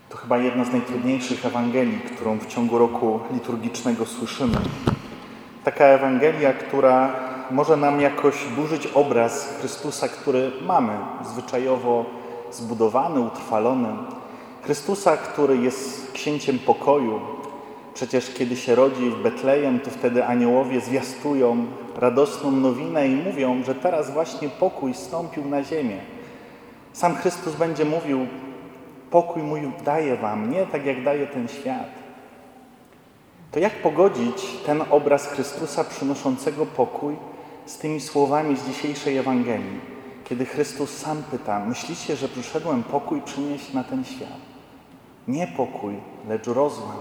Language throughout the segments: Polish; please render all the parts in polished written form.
To chyba jedna z najtrudniejszych Ewangelii, którą w ciągu roku liturgicznego słyszymy. Taka Ewangelia, która może nam jakoś burzyć obraz Chrystusa, który mamy zwyczajowo zbudowany, utrwalony. Chrystusa, który jest księciem pokoju. Przecież kiedy się rodzi w Betlejem, to wtedy aniołowie zwiastują radosną nowinę i mówią, że teraz właśnie pokój zstąpił na ziemię. Sam Chrystus będzie mówił: pokój mój daję wam, nie tak jak daje ten świat. To jak pogodzić ten obraz Chrystusa przynoszącego pokój z tymi słowami z dzisiejszej Ewangelii, kiedy Chrystus sam pyta: myślicie, że przyszedłem pokój przynieść na ten świat? Nie pokój, lecz rozłam.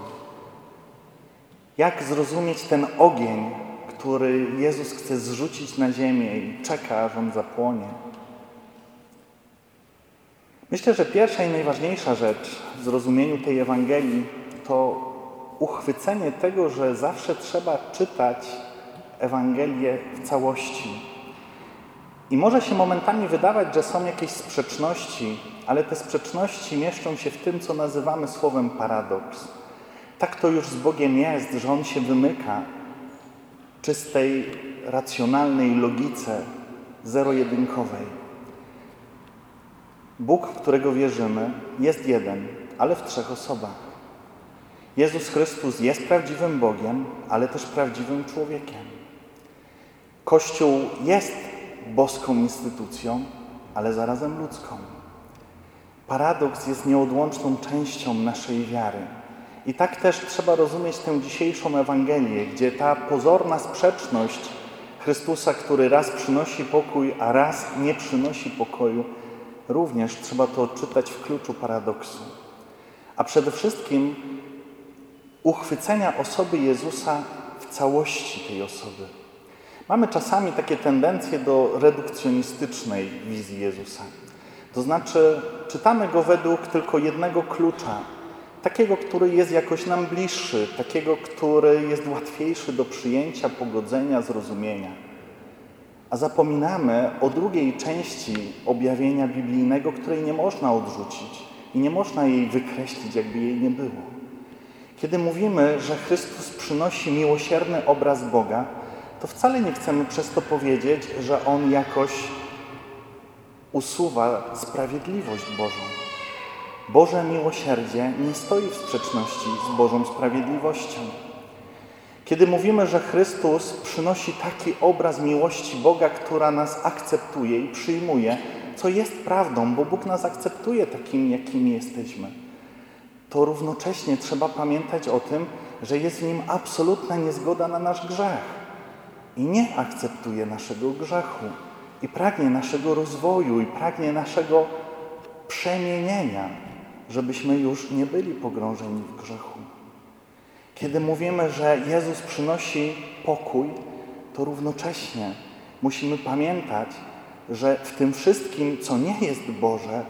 Jak zrozumieć ten ogień, który Jezus chce zrzucić na ziemię i czeka, aż on zapłonie? Myślę, że pierwsza i najważniejsza rzecz w zrozumieniu tej Ewangelii to uchwycenie tego, że zawsze trzeba czytać Ewangelię w całości. I może się momentami wydawać, że są jakieś sprzeczności, ale te sprzeczności mieszczą się w tym, co nazywamy słowem paradoks. Tak to już z Bogiem jest, że On się wymyka czystej, racjonalnej logice zero-jedynkowej. Bóg, w którego wierzymy, jest jeden, ale w trzech osobach. Jezus Chrystus jest prawdziwym Bogiem, ale też prawdziwym człowiekiem. Kościół jest boską instytucją, ale zarazem ludzką. Paradoks jest nieodłączną częścią naszej wiary. I tak też trzeba rozumieć tę dzisiejszą Ewangelię, gdzie ta pozorna sprzeczność Chrystusa, który raz przynosi pokój, a raz nie przynosi pokoju, również trzeba to odczytać w kluczu paradoksu. A przede wszystkim uchwycenia osoby Jezusa w całości tej osoby. Mamy czasami takie tendencje do redukcjonistycznej wizji Jezusa. To znaczy czytamy Go według tylko jednego klucza, takiego, który jest jakoś nam bliższy, takiego, który jest łatwiejszy do przyjęcia, pogodzenia, zrozumienia. A zapominamy o drugiej części objawienia biblijnego, której nie można odrzucić i nie można jej wykreślić, jakby jej nie było. Kiedy mówimy, że Chrystus przynosi miłosierny obraz Boga, to wcale nie chcemy przez to powiedzieć, że On jakoś usuwa sprawiedliwość Bożą. Boże miłosierdzie nie stoi w sprzeczności z Bożą sprawiedliwością. Kiedy mówimy, że Chrystus przynosi taki obraz miłości Boga, która nas akceptuje i przyjmuje, co jest prawdą, bo Bóg nas akceptuje takimi, jakimi jesteśmy, to równocześnie trzeba pamiętać o tym, że jest w Nim absolutna niezgoda na nasz grzech i nie akceptuje naszego grzechu i pragnie naszego rozwoju i pragnie naszego przemienienia, żebyśmy już nie byli pogrążeni w grzechu. Kiedy mówimy, że Jezus przynosi pokój, to równocześnie musimy pamiętać, że w tym wszystkim, co nie jest Boże,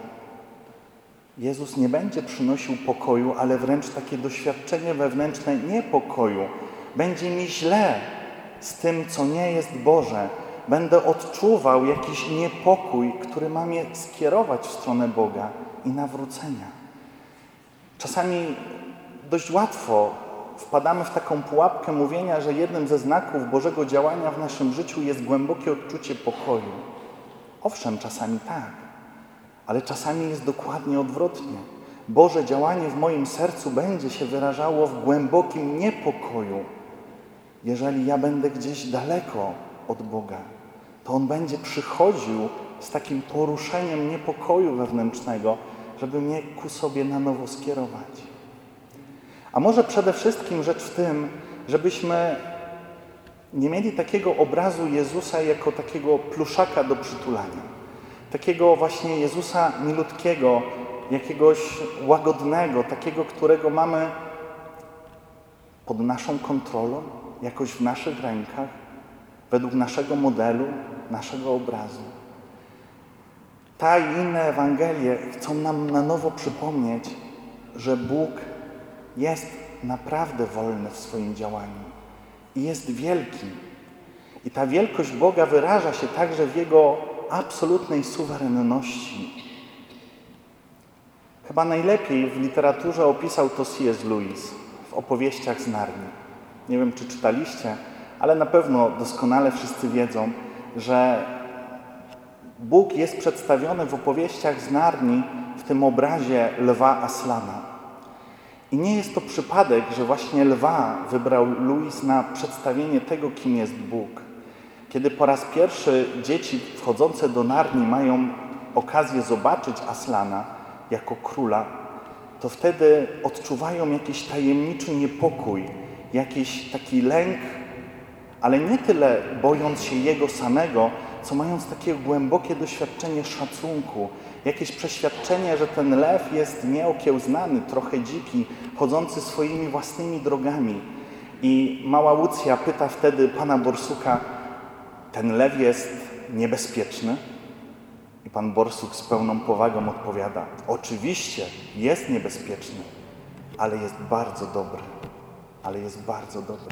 Jezus nie będzie przynosił pokoju, ale wręcz takie doświadczenie wewnętrzne niepokoju. Będzie mi źle z tym, co nie jest Boże. Będę odczuwał jakiś niepokój, który ma mnie skierować w stronę Boga i nawrócenia. Czasami dość łatwo wpadamy w taką pułapkę mówienia, że jednym ze znaków Bożego działania w naszym życiu jest głębokie odczucie pokoju. Owszem, czasami tak, ale czasami jest dokładnie odwrotnie. Boże działanie w moim sercu będzie się wyrażało w głębokim niepokoju. Jeżeli ja będę gdzieś daleko od Boga, to On będzie przychodził z takim poruszeniem niepokoju wewnętrznego, żeby mnie ku sobie na nowo skierować. A może przede wszystkim rzecz w tym, żebyśmy nie mieli takiego obrazu Jezusa jako takiego pluszaka do przytulania. Takiego właśnie Jezusa milutkiego, jakiegoś łagodnego, takiego, którego mamy pod naszą kontrolą, jakoś w naszych rękach, według naszego modelu, naszego obrazu. Ta i inne Ewangelie chcą nam na nowo przypomnieć, że Bóg jest naprawdę wolny w swoim działaniu i jest wielki. I ta wielkość Boga wyraża się także w Jego absolutnej suwerenności. Chyba najlepiej w literaturze opisał to C.S. Lewis w opowieściach z Narni. Nie wiem, czy czytaliście, ale na pewno doskonale wszyscy wiedzą, że Bóg jest przedstawiony w opowieściach z Narni w tym obrazie lwa Aslana. I nie jest to przypadek, że właśnie lwa wybrał Lewis na przedstawienie tego, kim jest Bóg. Kiedy po raz pierwszy dzieci wchodzące do Narni mają okazję zobaczyć Aslana jako króla, to wtedy odczuwają jakiś tajemniczy niepokój, jakiś taki lęk, ale nie tyle bojąc się jego samego, co mając takie głębokie doświadczenie szacunku, jakieś przeświadczenie, że ten lew jest nieokiełznany, trochę dziki, chodzący swoimi własnymi drogami. I mała Łucja pyta wtedy pana Borsuka, ten lew jest niebezpieczny? I pan Borsuk z pełną powagą odpowiada, oczywiście jest niebezpieczny, ale jest bardzo dobry. Ale jest bardzo dobry.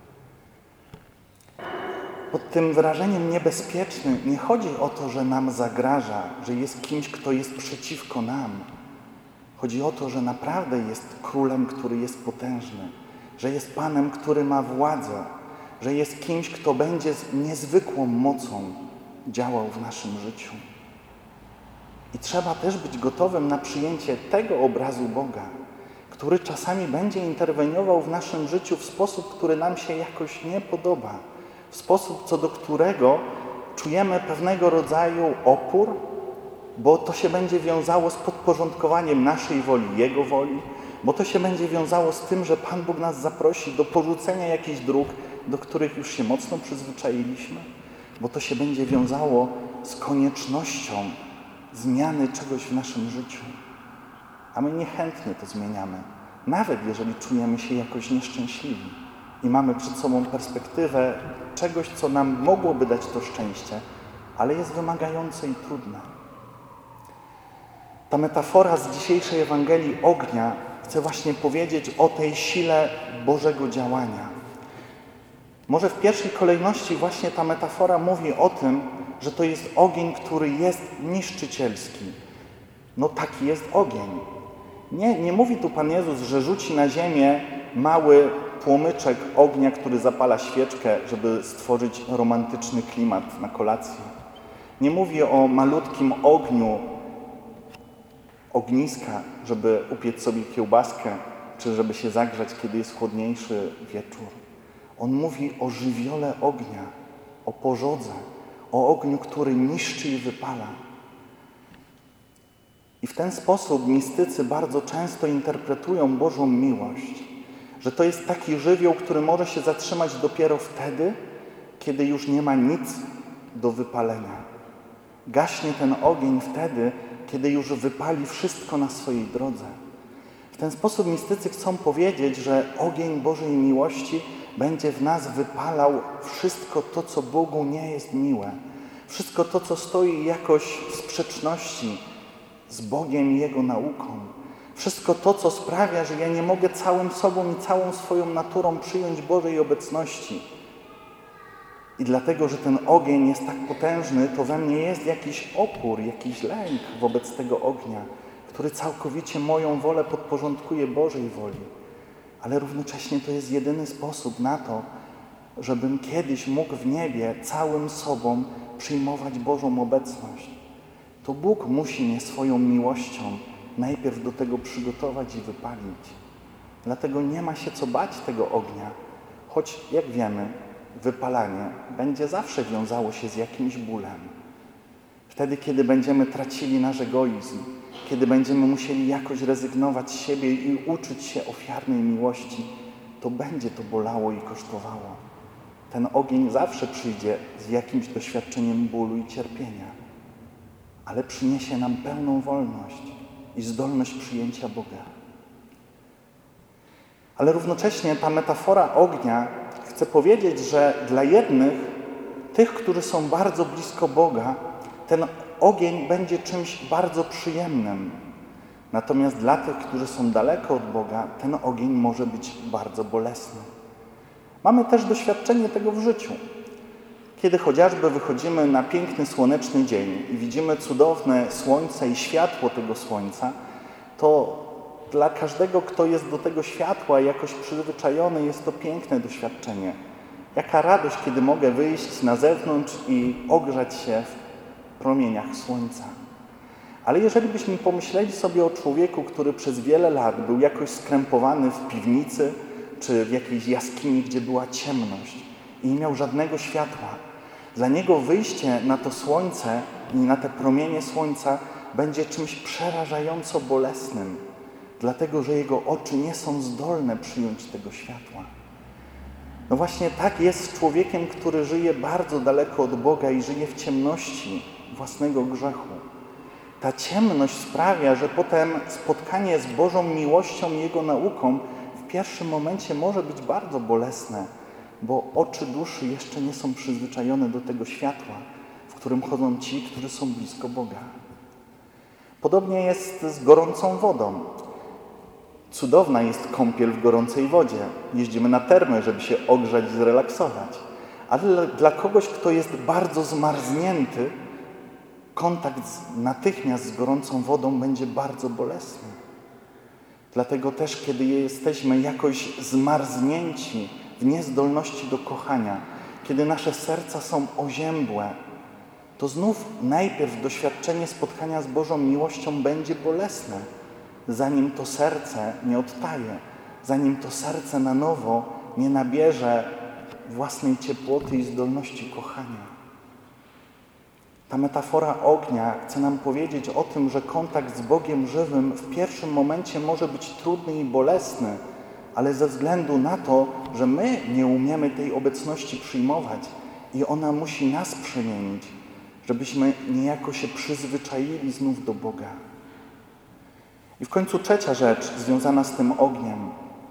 Pod tym wyrażeniem niebezpieczny nie chodzi o to, że nam zagraża, że jest kimś, kto jest przeciwko nam. Chodzi o to, że naprawdę jest królem, który jest potężny, że jest Panem, który ma władzę, że jest kimś, kto będzie z niezwykłą mocą działał w naszym życiu. I trzeba też być gotowym na przyjęcie tego obrazu Boga, który czasami będzie interweniował w naszym życiu w sposób, który nam się jakoś nie podoba, w sposób, co do którego czujemy pewnego rodzaju opór, bo to się będzie wiązało z podporządkowaniem naszej woli Jego woli, bo to się będzie wiązało z tym, że Pan Bóg nas zaprosi do porzucenia jakichś dróg, do których już się mocno przyzwyczailiśmy, bo to się będzie wiązało z koniecznością zmiany czegoś w naszym życiu. A my niechętnie to zmieniamy, nawet jeżeli czujemy się jakoś nieszczęśliwi i mamy przed sobą perspektywę czegoś, co nam mogłoby dać to szczęście, ale jest wymagające i trudne. Ta metafora z dzisiejszej Ewangelii ognia chce właśnie powiedzieć o tej sile Bożego działania. Może w pierwszej kolejności właśnie ta metafora mówi o tym, że to jest ogień, który jest niszczycielski. No taki jest ogień. Nie mówi tu Pan Jezus, że rzuci na ziemię mały płomyczek ognia, który zapala świeczkę, żeby stworzyć romantyczny klimat na kolację. Nie mówi o malutkim ogniu ogniska, żeby upiec sobie kiełbaskę, czy żeby się zagrzać, kiedy jest chłodniejszy wieczór. On mówi o żywiole ognia, o pożodze, o ogniu, który niszczy i wypala. I w ten sposób mistycy bardzo często interpretują Bożą miłość, że to jest taki żywioł, który może się zatrzymać dopiero wtedy, kiedy już nie ma nic do wypalenia. Gaśnie ten ogień wtedy, kiedy już wypali wszystko na swojej drodze. W ten sposób mistycy chcą powiedzieć, że ogień Bożej miłości będzie w nas wypalał wszystko to, co Bogu nie jest miłe. Wszystko to, co stoi jakoś w sprzeczności z Bogiem i Jego nauką. Wszystko to, co sprawia, że ja nie mogę całym sobą i całą swoją naturą przyjąć Bożej obecności. I dlatego, że ten ogień jest tak potężny, to we mnie jest jakiś opór, jakiś lęk wobec tego ognia, który całkowicie moją wolę podporządkuje Bożej woli. Ale równocześnie to jest jedyny sposób na to, żebym kiedyś mógł w niebie całym sobą przyjmować Bożą obecność. To Bóg musi mnie swoją miłością najpierw do tego przygotować i wypalić. Dlatego nie ma się co bać tego ognia, choć jak wiemy, wypalanie będzie zawsze wiązało się z jakimś bólem. Wtedy, kiedy będziemy tracili nasz egoizm, kiedy będziemy musieli jakoś rezygnować z siebie i uczyć się ofiarnej miłości, to będzie to bolało i kosztowało. Ten ogień zawsze przyjdzie z jakimś doświadczeniem bólu i cierpienia, ale przyniesie nam pełną wolność i zdolność przyjęcia Boga. Ale równocześnie ta metafora ognia chce powiedzieć, że dla jednych, tych, którzy są bardzo blisko Boga, ten ogień będzie czymś bardzo przyjemnym. Natomiast dla tych, którzy są daleko od Boga, ten ogień może być bardzo bolesny. Mamy też doświadczenie tego w życiu. Kiedy chociażby wychodzimy na piękny, słoneczny dzień i widzimy cudowne słońce i światło tego słońca, to dla każdego, kto jest do tego światła jakoś przyzwyczajony, jest to piękne doświadczenie. Jaka radość, kiedy mogę wyjść na zewnątrz i ogrzać się w promieniach słońca. Ale jeżeli byśmy pomyśleli sobie o człowieku, który przez wiele lat był jakoś skrępowany w piwnicy czy w jakiejś jaskini, gdzie była ciemność i nie miał żadnego światła, dla niego wyjście na to słońce i na te promienie słońca będzie czymś przerażająco bolesnym, dlatego że jego oczy nie są zdolne przyjąć tego światła. No właśnie tak jest z człowiekiem, który żyje bardzo daleko od Boga i żyje w ciemności własnego grzechu. Ta ciemność sprawia, że potem spotkanie z Bożą miłością i Jego nauką w pierwszym momencie może być bardzo bolesne, bo oczy duszy jeszcze nie są przyzwyczajone do tego światła, w którym chodzą ci, którzy są blisko Boga. Podobnie jest z gorącą wodą. Cudowna jest kąpiel w gorącej wodzie. Jeździmy na termy, żeby się ogrzać i zrelaksować. Ale dla kogoś, kto jest bardzo zmarznięty, kontakt natychmiast z gorącą wodą będzie bardzo bolesny. Dlatego też, kiedy jesteśmy jakoś zmarznięci w niezdolności do kochania, kiedy nasze serca są oziębłe, to znów najpierw doświadczenie spotkania z Bożą miłością będzie bolesne, zanim to serce nie odtaje, zanim to serce na nowo nie nabierze własnej ciepłoty i zdolności kochania. Ta metafora ognia chce nam powiedzieć o tym, że kontakt z Bogiem żywym w pierwszym momencie może być trudny i bolesny, ale ze względu na to, że my nie umiemy tej obecności przyjmować i ona musi nas przemienić, żebyśmy niejako się przyzwyczaili znów do Boga. I w końcu trzecia rzecz związana z tym ogniem.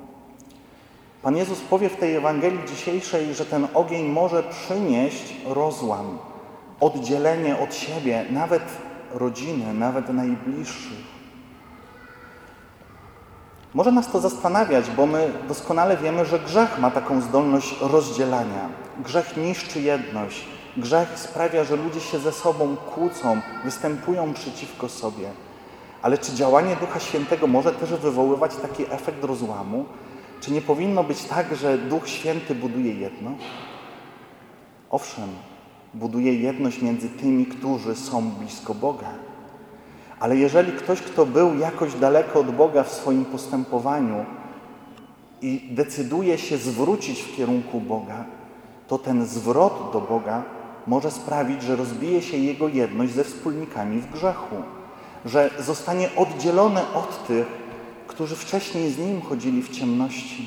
Pan Jezus powie w tej Ewangelii dzisiejszej, że ten ogień może przynieść rozłam, oddzielenie od siebie, nawet rodziny, nawet najbliższych. Może nas to zastanawiać, bo my doskonale wiemy, że grzech ma taką zdolność rozdzielania. Grzech niszczy jedność. Grzech sprawia, że ludzie się ze sobą kłócą, występują przeciwko sobie. Ale czy działanie Ducha Świętego może też wywoływać taki efekt rozłamu? Czy nie powinno być tak, że Duch Święty buduje jedność? Owszem, buduje jedność między tymi, którzy są blisko Boga. Ale jeżeli ktoś, kto był jakoś daleko od Boga w swoim postępowaniu i decyduje się zwrócić w kierunku Boga, to ten zwrot do Boga może sprawić, że rozbije się jego jedność ze wspólnikami w grzechu, że zostanie oddzielony od tych, którzy wcześniej z Nim chodzili w ciemności.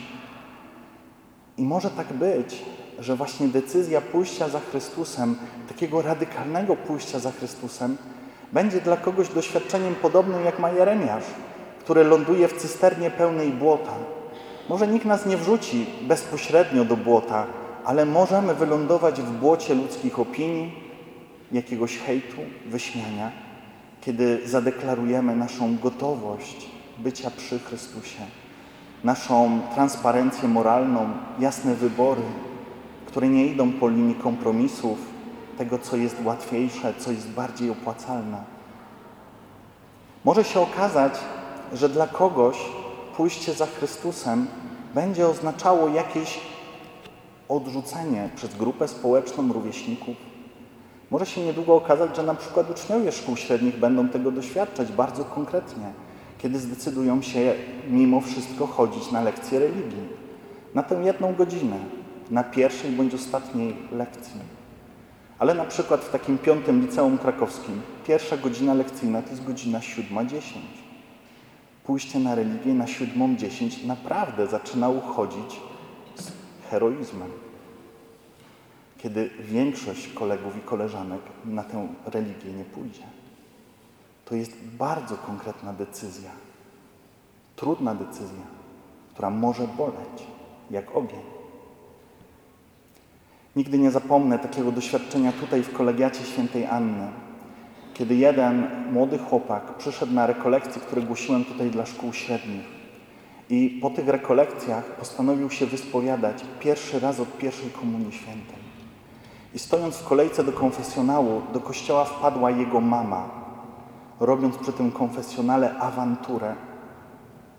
I może tak być, że właśnie decyzja pójścia za Chrystusem, takiego radykalnego pójścia za Chrystusem, będzie dla kogoś doświadczeniem podobnym jak ma Jeremiasz, który ląduje w cysternie pełnej błota. Może nikt nas nie wrzuci bezpośrednio do błota, ale możemy wylądować w błocie ludzkich opinii, jakiegoś hejtu, wyśmiania, kiedy zadeklarujemy naszą gotowość bycia przy Chrystusie, naszą transparencję moralną, jasne wybory, które nie idą po linii kompromisów, tego, co jest łatwiejsze, co jest bardziej opłacalne. Może się okazać, że dla kogoś pójście za Chrystusem będzie oznaczało jakieś odrzucenie przez grupę społeczną rówieśników. Może się niedługo okazać, że na przykład uczniowie szkół średnich będą tego doświadczać bardzo konkretnie, kiedy zdecydują się mimo wszystko chodzić na lekcje religii. Na tę 1 godzinę, na pierwszej bądź ostatniej lekcji. Ale na przykład w takim 5. liceum krakowskim pierwsza godzina lekcyjna to jest godzina 7:10. Pójście na religię na 7:10 naprawdę zaczyna uchodzić z heroizmem. Kiedy większość kolegów i koleżanek na tę religię nie pójdzie. To jest bardzo konkretna decyzja. Trudna decyzja, która może boleć, jak ogień. Nigdy nie zapomnę takiego doświadczenia tutaj w kolegiacie świętej Anny, kiedy jeden młody chłopak przyszedł na rekolekcje, które głosiłem tutaj dla szkół średnich i po tych rekolekcjach postanowił się wyspowiadać pierwszy raz od pierwszej Komunii Świętej. I stojąc w kolejce do konfesjonału, do kościoła wpadła jego mama, robiąc przy tym konfesjonale awanturę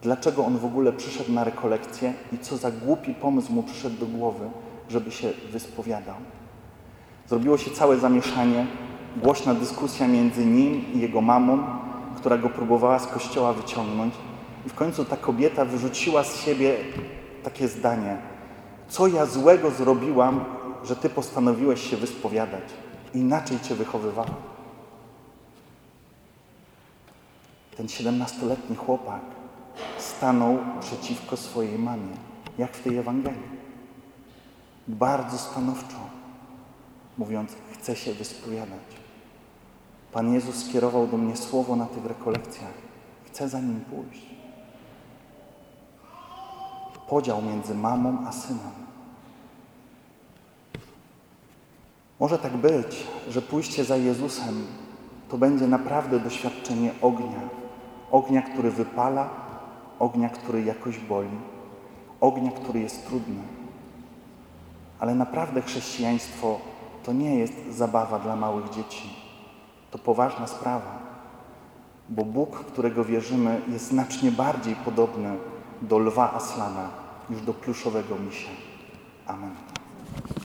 dlaczego on w ogóle przyszedł na rekolekcję i co za głupi pomysł mu przyszedł do głowy, żeby się wyspowiadał. Zrobiło się całe zamieszanie, głośna dyskusja między nim i jego mamą, która go próbowała z kościoła wyciągnąć. I w końcu ta kobieta wyrzuciła z siebie takie zdanie: co ja złego zrobiłam, że ty postanowiłeś się wyspowiadać? Inaczej cię wychowywałam. Ten 17-letni chłopak stanął przeciwko swojej mamie, jak w tej Ewangelii. Bardzo stanowczo, mówiąc: chcę się wyspowiadać. Pan Jezus skierował do mnie słowo na tych rekolekcjach. Chcę za nim pójść. Podział między mamą a synem. Może tak być, że pójście za Jezusem to będzie naprawdę doświadczenie ognia. Ognia, który wypala, ognia, który jakoś boli, ognia, który jest trudny. Ale naprawdę chrześcijaństwo to nie jest zabawa dla małych dzieci. To poważna sprawa, bo Bóg, w którego wierzymy, jest znacznie bardziej podobny do lwa Aslana niż do pluszowego misia. Amen.